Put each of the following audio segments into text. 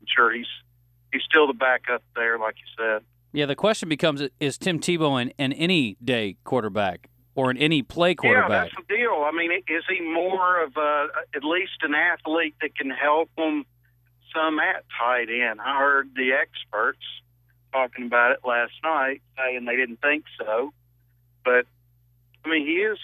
I'm sure he's still the backup there, like you said. Yeah, the question becomes, is Tim Tebow an any-day quarterback or an any-play quarterback? Yeah, that's the deal. I mean, is he more of at least an athlete that can help them some at tight end? I heard the experts talking about it last night, saying they didn't think so. But, I mean, he's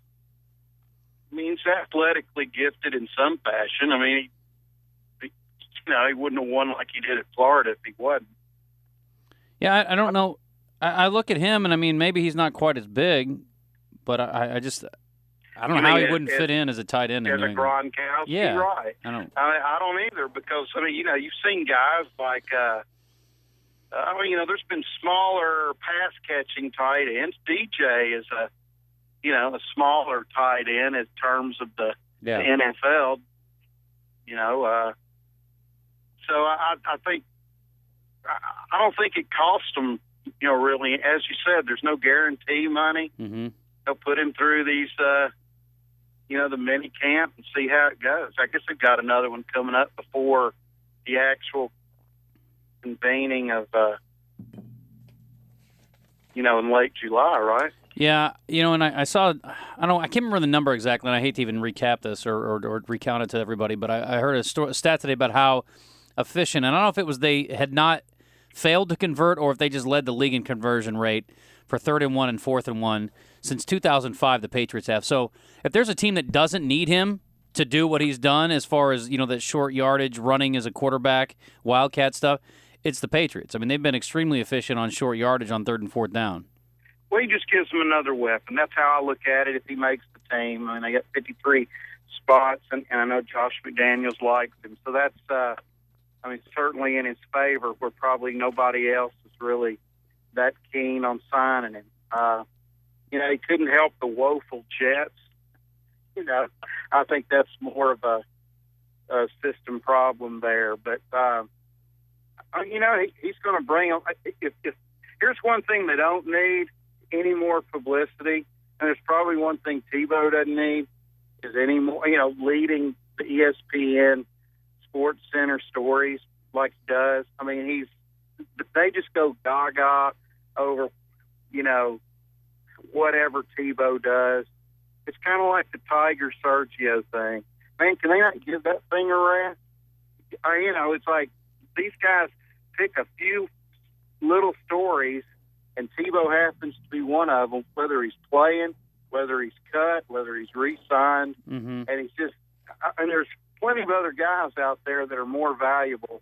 athletically gifted in some fashion. I mean, he wouldn't have won like he did at Florida if he wasn't. Yeah, I don't know. I look at him, and I mean, maybe he's not quite as big, but I don't know how he wouldn't fit in as a tight end. As a Gronkowski, yeah, right. I don't either, because, I mean, you've seen guys like, there's been smaller pass-catching tight ends. DJ is a smaller tight end in terms of the NFL. So I think, I don't think it cost them, really. As you said, there's no guarantee money. Mm-hmm. They'll put him through these, the mini camp and see how it goes. I guess they've got another one coming up before the actual convening of, in late July, right? Yeah, and I saw, I can't remember the number exactly, and I hate to even recap this or recount it to everybody, but I heard a stat today about how efficient, and I don't know if it was they had not failed to convert or if they just led the league in conversion rate for 3rd and 1 and 4th and 1 since 2005, the Patriots have. So if there's a team that doesn't need him to do what he's done as far as, that short yardage, running as a quarterback, wildcat stuff, it's the Patriots. I mean, they've been extremely efficient on short yardage on 3rd and 4th down. Well, he just gives them another weapon. That's how I look at it if he makes the team. I mean, they got 53 spots, and I know Josh McDaniels likes him. So that's, certainly in his favor, where probably nobody else is really that keen on signing him. He couldn't help the woeful Jets. I think that's more of a system problem there. But, he's going to bring them. If here's one thing they don't need any more publicity, and there's probably one thing Tebow doesn't need, is any more, leading the ESPN Sports Center stories like he does. I mean, they just go gaga over, whatever Tebow does. It's kind of like the Tiger Sergio thing. Man, can they not give that thing a rest? It's like these guys pick a few little stories, and Tebow happens to be one of them, whether he's playing, whether he's cut, whether he's re-signed. Mm-hmm. And he's just – and there's plenty of other guys out there that are more valuable,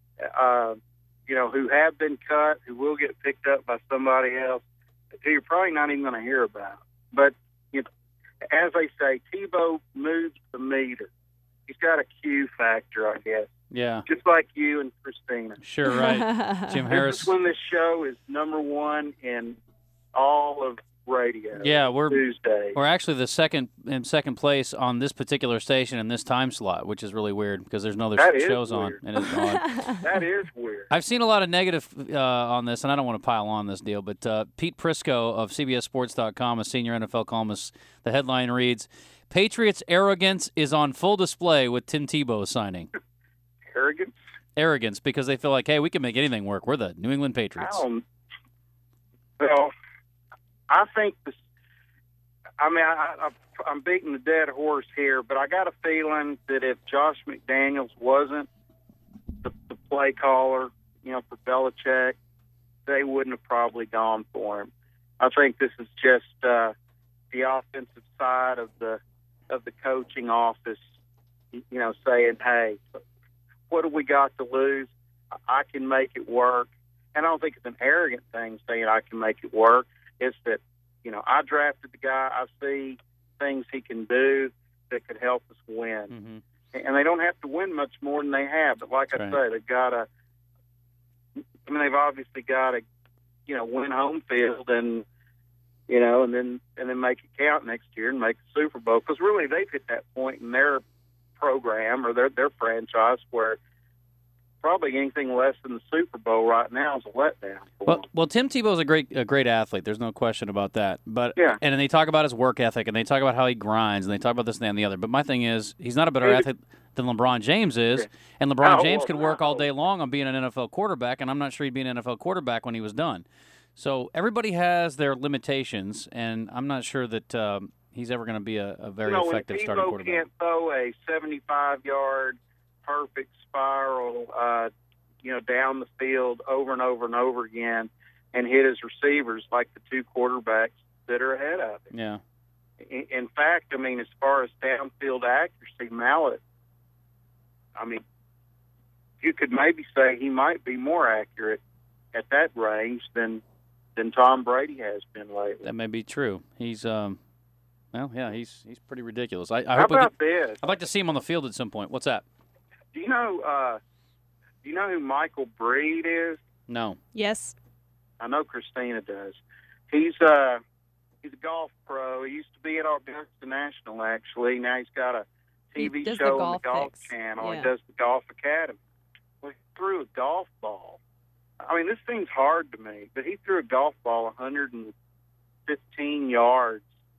who have been cut, who will get picked up by somebody else, who you're probably not even going to hear about. But, as they say, Tebow moves the meter. He's got a Q factor, I guess. Yeah. Just like you and Christina. Sure, right. Jim Harris. This is when this show is number one in all of radio. Yeah, Tuesday. We're actually in second place on this particular station in this time slot, which is really weird because there's no other shows on. And it's on. That is weird. I've seen a lot of negative on this, and I don't want to pile on this deal, but Pete Prisco of CBSSports.com, a senior NFL columnist, the headline reads, Patriots' arrogance is on full display with Tim Tebow signing. Arrogance? Arrogance, because they feel like, hey, we can make anything work. We're the New England Patriots. I think this. I'm beating the dead horse here, but I got a feeling that if Josh McDaniels wasn't the play caller, for Belichick, they wouldn't have probably gone for him. I think this is just the offensive side of the coaching office, saying, hey, what have we got to lose? I can make it work. And I don't think it's an arrogant thing saying I can make it work. It's that, I drafted the guy. I see things he can do that could help us win. Mm-hmm. And they don't have to win much more than they have. But like I say, they've got to – they've obviously got to, win home field and, and then make it count next year and make the Super Bowl. Because really they've hit that point in their program or their franchise where probably anything less than the Super Bowl right now is a letdown for him. Well, Tim Tebow's a great athlete. There's no question about that. But Yeah. and they talk about his work ethic, and they talk about how he grinds, and they talk about this and that and the other. But my thing is, he's not a better athlete than LeBron James is, and LeBron James could work all day long on being an NFL quarterback, and I'm not sure he'd be an NFL quarterback when he was done. So everybody has their limitations, and I'm not sure that he's ever going to be a very effective starting quarterback. Can't throw a 75-yard perfect spiral, down the field over and over and over again, and hit his receivers like the two quarterbacks that are ahead of him. Yeah. In fact, I mean, as far as downfield accuracy, Mallett, I mean, you could maybe say he might be more accurate at that range than Tom Brady has been lately. That may be true. He's he's pretty ridiculous. I How hope about this? I'd like to see him on the field at some point. What's that? Do you know who Michael Breed is? No. Yes. I know Christina does. He's a golf pro. He used to be at Augusta National, actually. Now he's got a TV show on the Golf Channel. Yeah. He does the Golf Academy. Well, he threw a golf ball. I mean, this seems hard to me, but he threw a golf ball 115 yards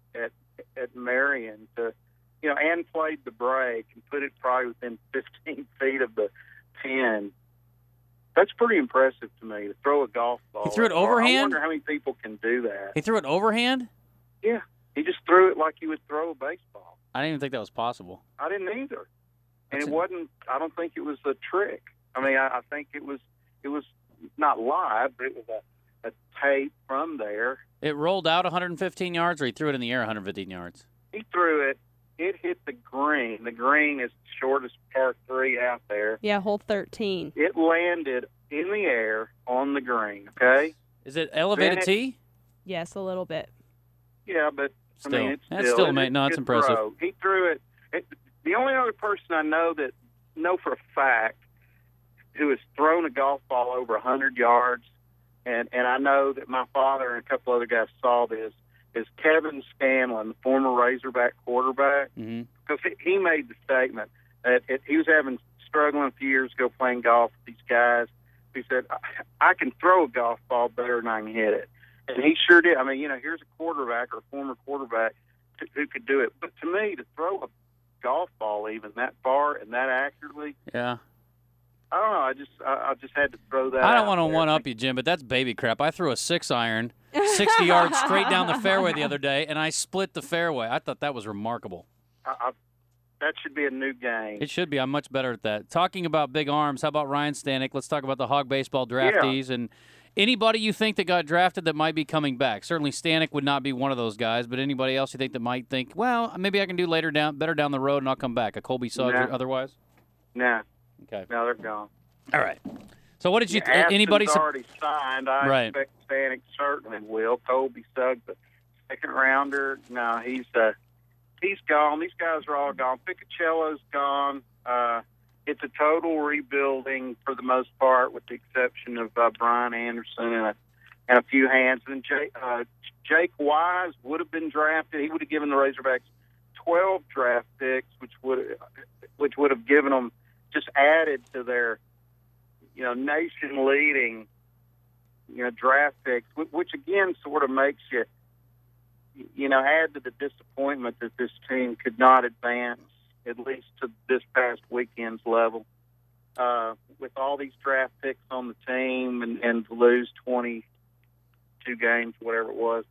at Marion and played the break and put it probably within 15 feet of the pin. That's pretty impressive to me, to throw a golf ball. He threw it overhand? I wonder how many people can do that. He threw it overhand? Yeah. He just threw it like you would throw a baseball. I didn't even think that was possible. I didn't either. And it wasn't, I don't think it was a trick. I mean, I think it was not live, but it was a tape from there. It rolled out 115 yards, or he threw it in the air 115 yards? He threw it. It hit the green. The green is the shortest par 3 out there. Yeah, hole 13. It landed in the air on the green, okay? Is it elevated tee? Yes, a little bit. Yeah, but Still. I mean, it's That's still amazing. No, it's impressive. Throw. He threw it. The only other person I know for a fact who has thrown a golf ball over 100 yards, and I know that my father and a couple other guys saw this, is Kevin Scanlon, the former Razorback quarterback, because he made the statement that he was struggling a few years ago playing golf with these guys. He said, I can throw a golf ball better than I can hit it. And he sure did. I mean, here's a quarterback or a former quarterback who could do it. But to me, to throw a golf ball even that far and that accurately, yeah. I don't know. I just had to throw that. I don't want to out there. one-up you, Jim, but that's baby crap. I threw a 6-iron 60 yards straight down the fairway the other day, and I split the fairway. I thought that was remarkable. That should be a new game. It should be. I'm much better at that. Talking about big arms, how about Ryan Stanek? Let's talk about the Hog Baseball draftees and anybody you think that got drafted that might be coming back. Certainly Stanek would not be one of those guys, but anybody else you think that might think, well, maybe I can do better down the road and I'll come back. A Colby Suggs or otherwise? Nah. Okay. No, they're gone. All right. So what did you Aston's already signed. I Right. expect Stanek certainly will. Colby Suggs, the second rounder. No, he's gone. These guys are all gone. Picciello's gone. It's a total rebuilding for the most part, with the exception of Brian Anderson and a few hands. And Jake Wise would have been drafted. He would have given the Razorbacks 12 draft picks, which would have given them, just added to their nation leading draft picks, which again sort of makes you add to the disappointment that this team could not advance, at least to this past weekend's level. With all these draft picks on the team and to lose 22 games, whatever it was.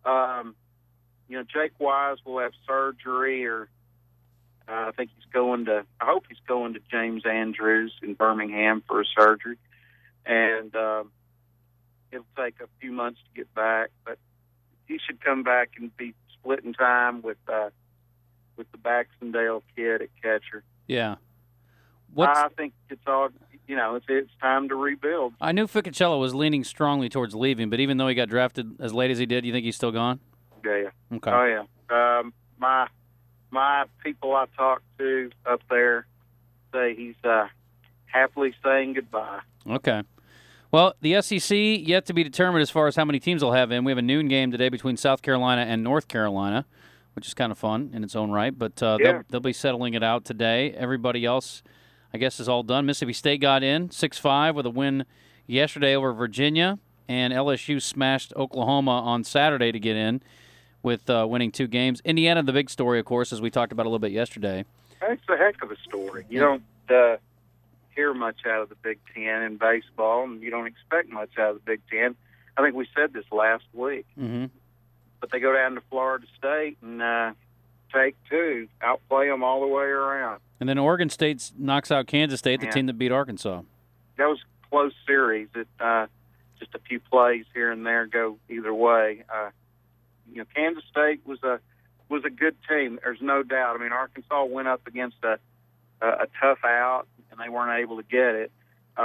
Jake Wise will have surgery, or I hope he's going to James Andrews in Birmingham for a surgery. And it'll take a few months to get back, but he should come back and be splitting time with the Baxendale kid at catcher. Yeah. I think it's all, it's time to rebuild. I knew Ficciello was leaning strongly towards leaving, but even though he got drafted as late as he did, you think he's still gone? Yeah. Okay. Oh, yeah. My people I talk to up there say he's happily saying goodbye. Okay. Well, the SEC yet to be determined as far as how many teams they'll have in. We have a noon game today between South Carolina and North Carolina, which is kind of fun in its own right. But they'll be settling it out today. Everybody else, I guess, is all done. Mississippi State got in 6-5 with a win yesterday over Virginia, and LSU smashed Oklahoma on Saturday to get in with winning 2 games. Indiana, the big story, of course, as we talked about a little bit yesterday. That's a heck of a story. You don't hear much out of the Big Ten in baseball, and you don't expect much out of the Big Ten. I think we said this last week. Mm-hmm. But they go down to Florida State and take 2, outplay them all the way around. And then Oregon State knocks out Kansas State, the team that beat Arkansas. That was a close series. It just a few plays here and there go either way. Kansas State was a good team. There's no doubt. I mean, Arkansas went up against a tough out, and they weren't able to get it.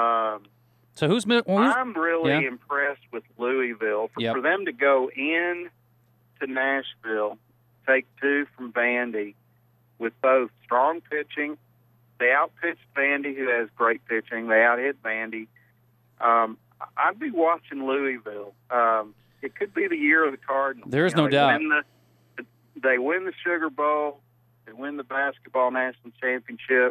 So who's I'm really impressed with Louisville for them to go in to Nashville, take 2 from Vandy with both strong pitching. They outpitched Vandy, who has great pitching. They out-hit Vandy. I'd be watching Louisville. It could be the year of the Cardinals. There is no doubt. They win the Sugar Bowl. They win the basketball national championship.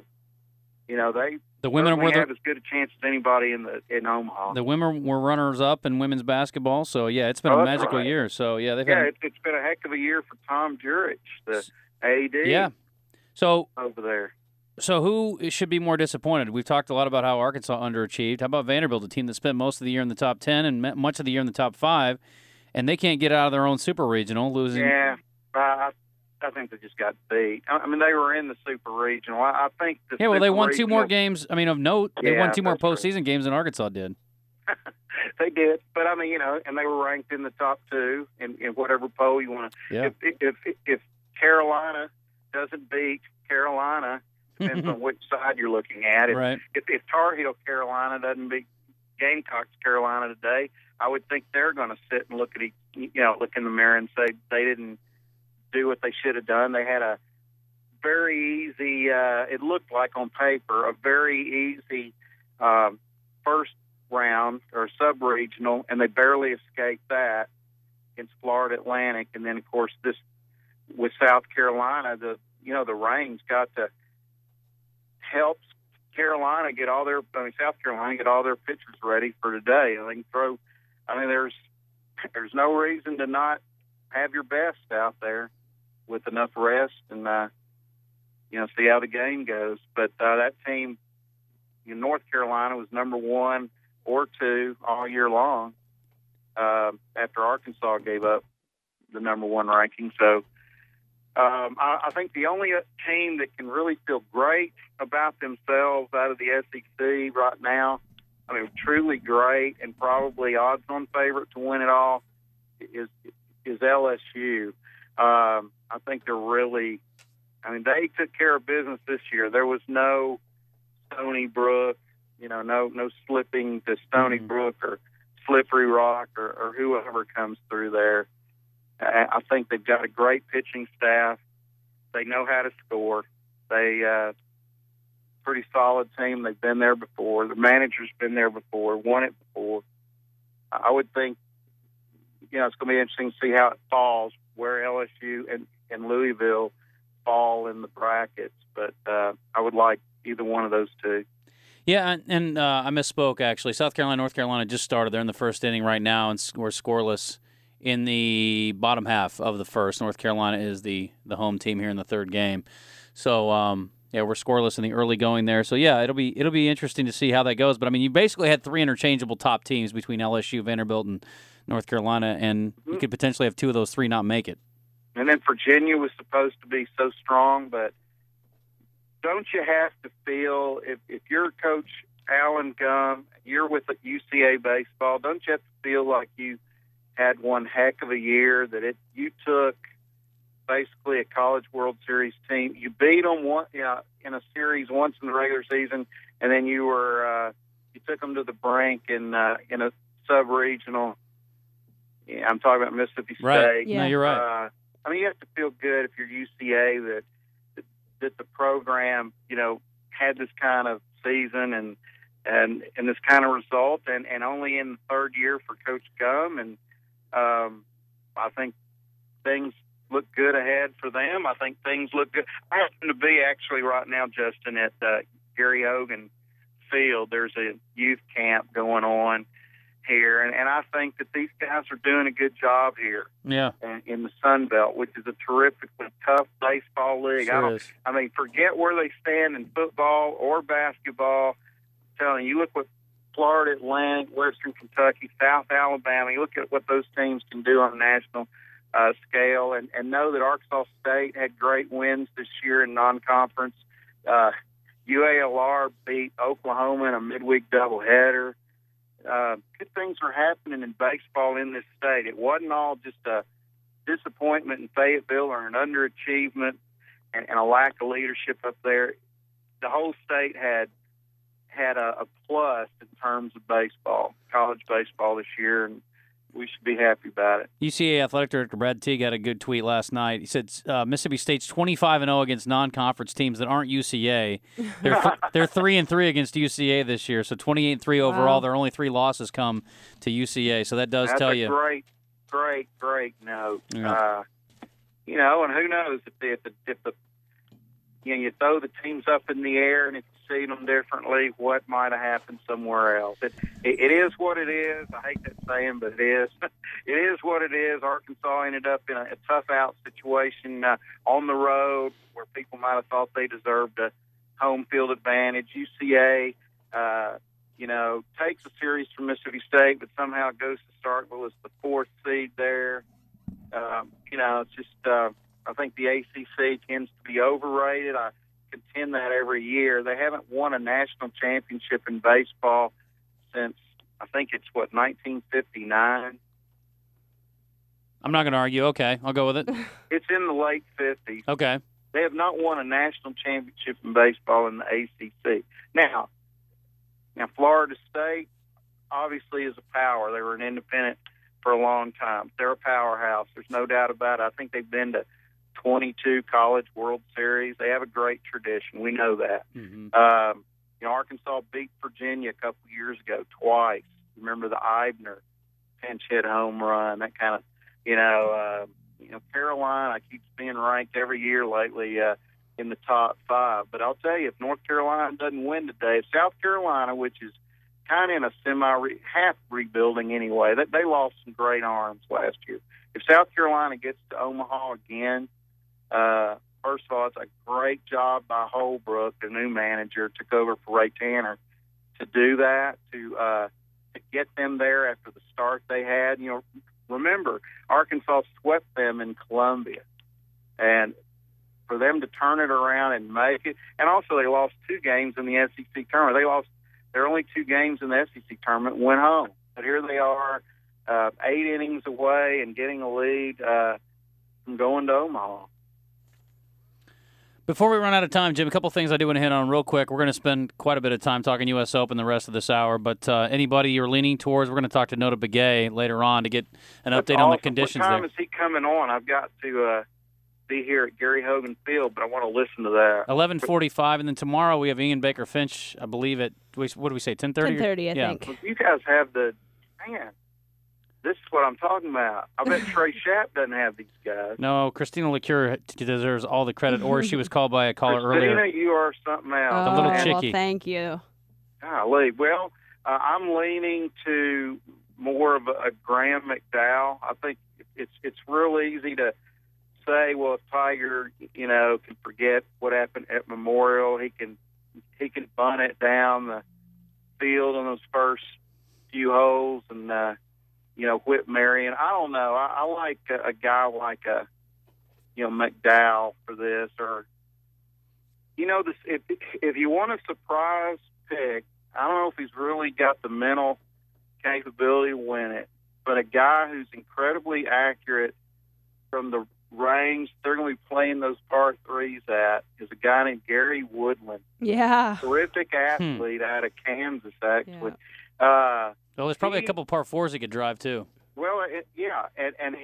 The women have as good a chance as anybody in Omaha. The women were runners-up in women's basketball, so it's been a magical year. So it's been a heck of a year for Tom Jurich, the AD. Yeah. So over there. So who should be more disappointed? We've talked a lot about how Arkansas underachieved. How about Vanderbilt, a team that spent most of the year in the top 10 and much of the year in the top 5, and they can't get out of their own super regional, losing. Yeah, I think they just got beat. I mean, they were in the super regional. I think the they won 2 more games. I mean, of note, they won 2 more postseason games than Arkansas did. They did, but I mean, and they were ranked in the top 2 in whatever poll you want to. Yeah. If Carolina doesn't beat Carolina, depends on which side you're looking at. If Tar Heel Carolina doesn't beat Gamecocks Carolina today, I would think they're going to sit and look in the mirror and say they didn't do what they should have done. They had a very easy, it looked like on paper, a very easy first round or sub-regional, and they barely escaped that against Florida Atlantic. And then, of course, this with South Carolina, the rain's got to help South Carolina get all their pitchers ready for today. And they can throw. I mean, there's no reason to not have your best out there with enough rest and see how the game goes. But that team, North Carolina was number 1 or 2 all year long after Arkansas gave up the number 1 ranking. So I think the only team that can really feel great about themselves out of the SEC right now, I mean, truly great and probably odds-on favorite to win it all, is LSU. I think they're really – I mean, they took care of business this year. There was no Stony Brook, no slipping to Stony Brook or Slippery Rock or whoever comes through there. I think they've got a great pitching staff. They know how to score. They pretty solid team. They've been there before. The manager's been there before, won it before. I would think, it's going to be interesting to see how it falls, where LSU and Louisville fall in the brackets. But I would like either one of those two. Yeah, and I misspoke, actually. South Carolina, North Carolina just started. They're in the first inning right now, and we're scoreless in the bottom half of the first. North Carolina is the home team here in the third game. So, we're scoreless in the early going there. So, it'll be interesting to see how that goes. But, I mean, you basically had 3 interchangeable top teams between LSU, Vanderbilt, and North Carolina, and you could potentially have 2 of those 3 not make it. And then Virginia was supposed to be so strong, but don't you have to feel, if you're Coach Alan Gum, you're with UCA baseball, don't you have to feel like you had one heck of a year, that you took basically a College World Series team. You beat them in a series once in the regular season, and then you took them to the brink in a sub-regional. Yeah, I'm talking about Mississippi State. Right. Yeah. No, you're right. I mean, you have to feel good if you're UCA that the program, had this kind of season and this kind of result, and only in the third year for Coach Gum. And I think things look good ahead for them. I think things look good. I happen to be actually right now, Justin, at Gary Hogan Field. There's a youth camp going on here, and I think that these guys are doing a good job here. Yeah. In the Sun Belt, which is a terrifically tough baseball league. Sure is. I mean, forget where they stand in football or basketball. I'm telling you, look what Florida Atlantic, Western Kentucky, South Alabama, you look at what those teams can do on a national scale, and know that Arkansas State had great wins this year in non-conference. UALR beat Oklahoma in a midweek doubleheader. Good things are happening in baseball in this state. It wasn't all just a disappointment in Fayetteville or an underachievement and a lack of leadership up there. The whole state had a plus in terms of baseball, college baseball this year, and we should be happy about it. UCA Athletic Director Brad Teague had a good tweet last night. He said Mississippi State's 25-0 against non-conference teams that aren't UCA. They're 3-3 against UCA this year, so 28-3 overall. Wow. Their only 3 losses come to UCA, so that does That's tell a you. great note. Yeah. And who knows if you throw the teams up in the air and if you see them differently, what might have happened somewhere else. It is what it is. I hate that saying, but it is. It is what it is. Arkansas ended up in a tough out situation on the road where people might have thought they deserved a home field advantage. UCA, takes a series from Mississippi State, but somehow goes to Starkville as the 4th seed there. It's just I think the ACC tends to be overrated. I contend that every year. They haven't won a national championship in baseball since, I think it's, 1959? I'm not going to argue. Okay, I'll go with it. It's in the late 50s. Okay. They have not won a national championship in baseball in the ACC. Now, Florida State obviously is a power. They were an independent for a long time. They're a powerhouse. There's no doubt about it. I think they've been to 22 College World Series. They have a great tradition. We know that. Mm-hmm. Arkansas beat Virginia a couple years ago twice. Remember the Eibner pinch hit home run, that kind of, Carolina keeps being ranked every year lately in the top 5. But I'll tell you, if North Carolina doesn't win today, if South Carolina, which is kind of in a half rebuilding anyway, they lost some great arms last year. If South Carolina gets to Omaha again, first of all, it's a great job by Holbrook, the new manager, took over for Ray Tanner, to do that, to get them there after the start they had. Remember, Arkansas swept them in Columbia, and for them to turn it around and make it, and also they lost 2 games in the SEC tournament. They lost their only 2 games in the SEC tournament, went home. But here they are, 8 innings away and getting a lead from going to Omaha. Before we run out of time, Jim, a couple things I do want to hit on real quick. We're going to spend quite a bit of time talking U.S. Open the rest of this hour, but anybody you're leaning towards, we're going to talk to Nota Begay later on to get an update on the conditions there. What time there. is he coming on? I've got to be here at Gary Hogan Field, but I want to listen to that. 11:45, and then tomorrow we have Ian Baker Finch, I believe, at, what do we say, 10:30? 10:30, I think. Well, you guys have this is what I'm talking about. I bet Trey Schapp doesn't have these guys. No, Christina LeCure deserves all the credit, or she was called by a caller Christina, earlier. you are something else. The little Well, chickie. thank you. Golly. Well, I'm leaning to more of a Graham McDowell. I think it's real easy to say, well, if Tiger, can forget what happened at Memorial, he can bunt it down the field on those first few holes and whip Marion. I don't know. I like a guy like McDowell for this, or this. If you want a surprise pick, I don't know if he's really got the mental capability to win it, but a guy who's incredibly accurate from the range they're going to be playing those par 3s at is a guy named Gary Woodland. Yeah. Terrific athlete out of Kansas, actually. Yeah. Well, there's probably a couple par 4s he could drive too. Well, and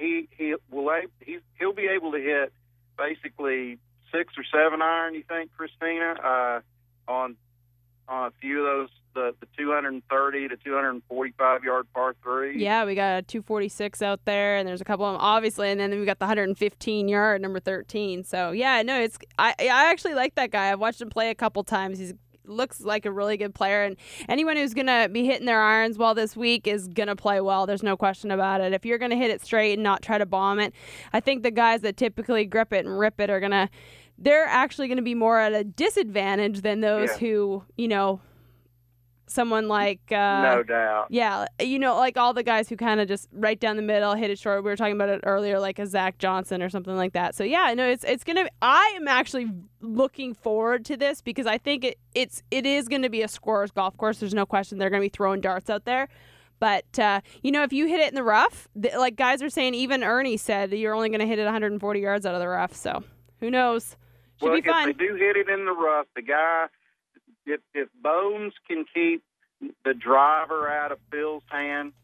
he'll be able to hit basically 6 or 7 iron. You think, Christina, on a few of those the 230 to 245 yard par 3s? Yeah, we got a 246 out there, and there's a couple of them obviously, and then we got the 115 yard number 13. So yeah, no, I actually like that guy. I've watched him play a couple times. looks like a really good player. And anyone who's going to be hitting their irons well this week is going to play well. There's no question about it. If you're going to hit it straight and not try to bomb it, I think the guys that typically grip it and rip it they're actually going to be more at a disadvantage than those who, someone like no doubt. Yeah, like all the guys who kind of just right down the middle, hit it short. We were talking about it earlier, like a Zach Johnson or something like that. So yeah, no, it's gonna. I am actually looking forward to this because I think it is going to be a scorer's golf course. There's no question they're going to be throwing darts out there. But, if you hit it in the rough, like guys are saying, even Ernie said you're only going to hit it 140 yards out of the rough. So who knows? Should be fun. If they do hit it in the rough, the guy, if Bones can keep the driver out of Phil's hand,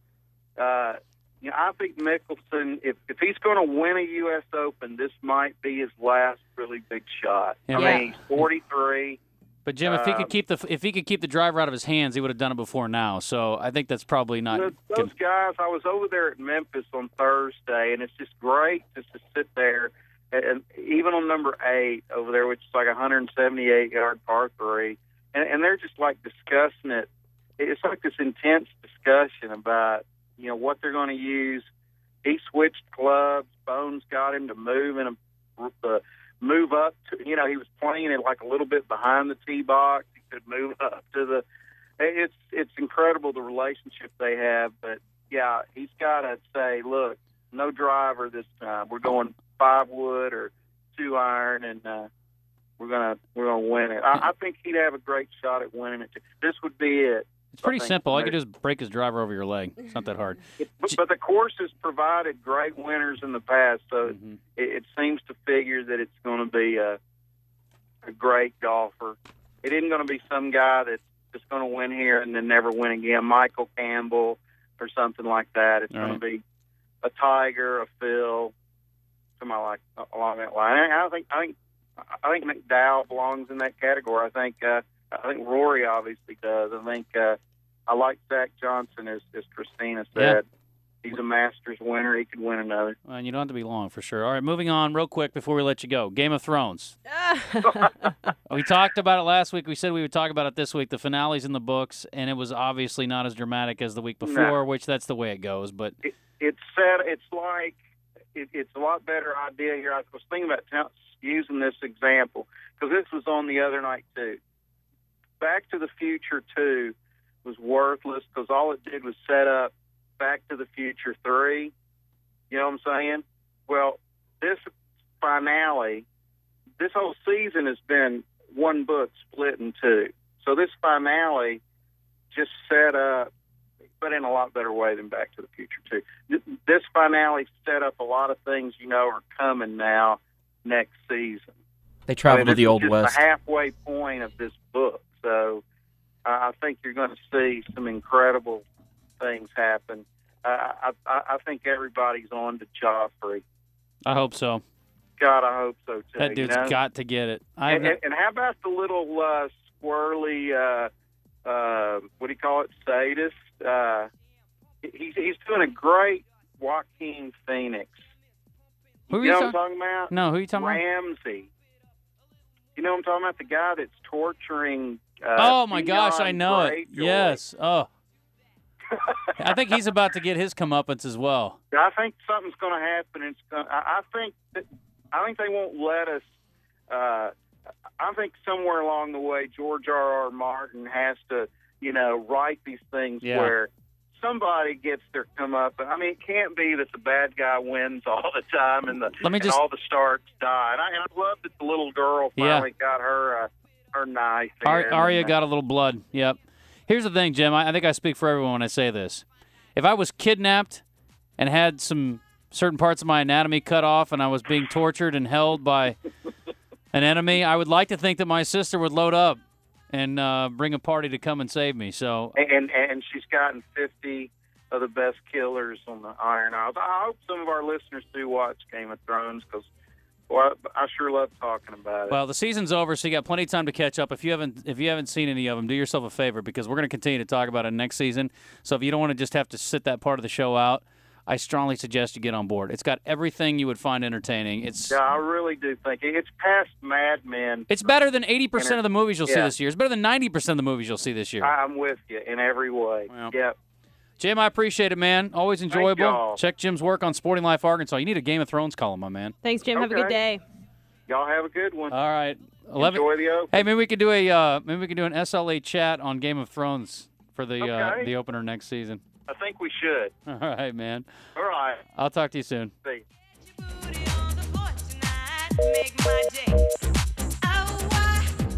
I think Mickelson, if he's going to win a U.S. Open, this might be his last really big shot. Yeah. I mean, he's 43. But Jim, if he could keep the driver out of his hands, he would have done it before now. So I think that's probably not. Those guys, I was over there at Memphis on Thursday, and it's just great just to sit there. And even on number 8 over there, which is like a 178-yard par 3, and they're just like discussing it. It's like this intense discussion about, what they're going to use. He switched clubs. Bones got him to move move up to, he was playing it like a little bit behind the tee box. He could move up to it's incredible the relationship they have. But yeah, he's got to say, look, no driver this time. We're going 5-wood or 2-iron, and we're gonna win it. I think he'd have a great shot at winning it. This would be it. It's pretty simple. All you could do is break his driver over your leg. It's not that hard. But the course has provided great winners in the past, so it seems to figure that it's going to be a great golfer. It isn't going to be some guy that's just going to win here and then never win again, Michael Campbell or something like that. It's going to be a Tiger, a Phil, somebody like along that line. I think McDowell belongs in that category. I think Rory obviously does. I think I like Zach Johnson, as Christina said. Yeah. He's a Masters winner. He could win another. And you don't have to be long for sure. All right, moving on real quick before we let you go. Game of Thrones. We talked about it last week. We said we would talk about it this week. The finale's in the books, and it was obviously not as dramatic as the week before, which that's the way it goes. But it's a lot better idea here. I was thinking about using this example because this was on the other night too. Back to the Future 2 was worthless because all it did was set up Back to the Future 3. You know what I'm saying? Well, this finale, this whole season has been one book split in 2. So this finale just set up, but in a lot better way than Back to the Future 2. This finale set up a lot of things are coming now next season. They travel to the Old West. The halfway point of this book. So I think you're going to see some incredible things happen. I think everybody's on to Joffrey. I hope so. God, I hope so, too. That dude's got to get it. And how about the little squirrely, what do you call it, sadist? He's doing a great Joaquin Phoenix. Who are you know what I'm talking about? No, who are you talking about? Ramsey. You know what I'm talking about? The guy that's torturing. Oh my gosh, I know it. Greyjoy. Yes. Oh. I think he's about to get his comeuppance as well. I think something's going to happen. I think they won't let us. I think somewhere along the way, George R.R. Martin has to, write these things where somebody gets their comeuppance. I mean, it can't be that the bad guy wins all the time and all the Starks die. And I love that the little girl finally got her knife. Arya got a little blood. Yep. Here's the thing, Jim. I think I speak for everyone when I say this. If I was kidnapped and had some certain parts of my anatomy cut off and I was being tortured and held by an enemy, I would like to think that my sister would load up and bring a party to come and save me. So and she's gotten 50 of the best killers on the Iron Isles. I hope some of our listeners do watch Game of Thrones because I sure love talking about it. Well, the season's over, so you got plenty of time to catch up. If you haven't seen any of them, do yourself a favor because we're going to continue to talk about it next season. So if you don't want to just have to sit that part of the show out, I strongly suggest you get on board. It's got everything you would find entertaining. It's I really do think it's past Mad Men. It's better than 80% of the movies you'll see this year. It's better than 90% of the movies you'll see this year. I'm with you in every way. Well, Yep. Jim, I appreciate it, man. Always enjoyable. y'all. Check Jim's work on Sporting Life Arkansas. You need a Game of Thrones column, my man. Thanks, Jim. Have a good Okay. day. Y'all have a good one. All right. 11. Enjoy the open. Hey, maybe we could do an SLA chat on Game of Thrones for the opener next season. I think we should. All right, man. All right. I'll talk to you soon. See. Booty on the floor tonight. Make my day.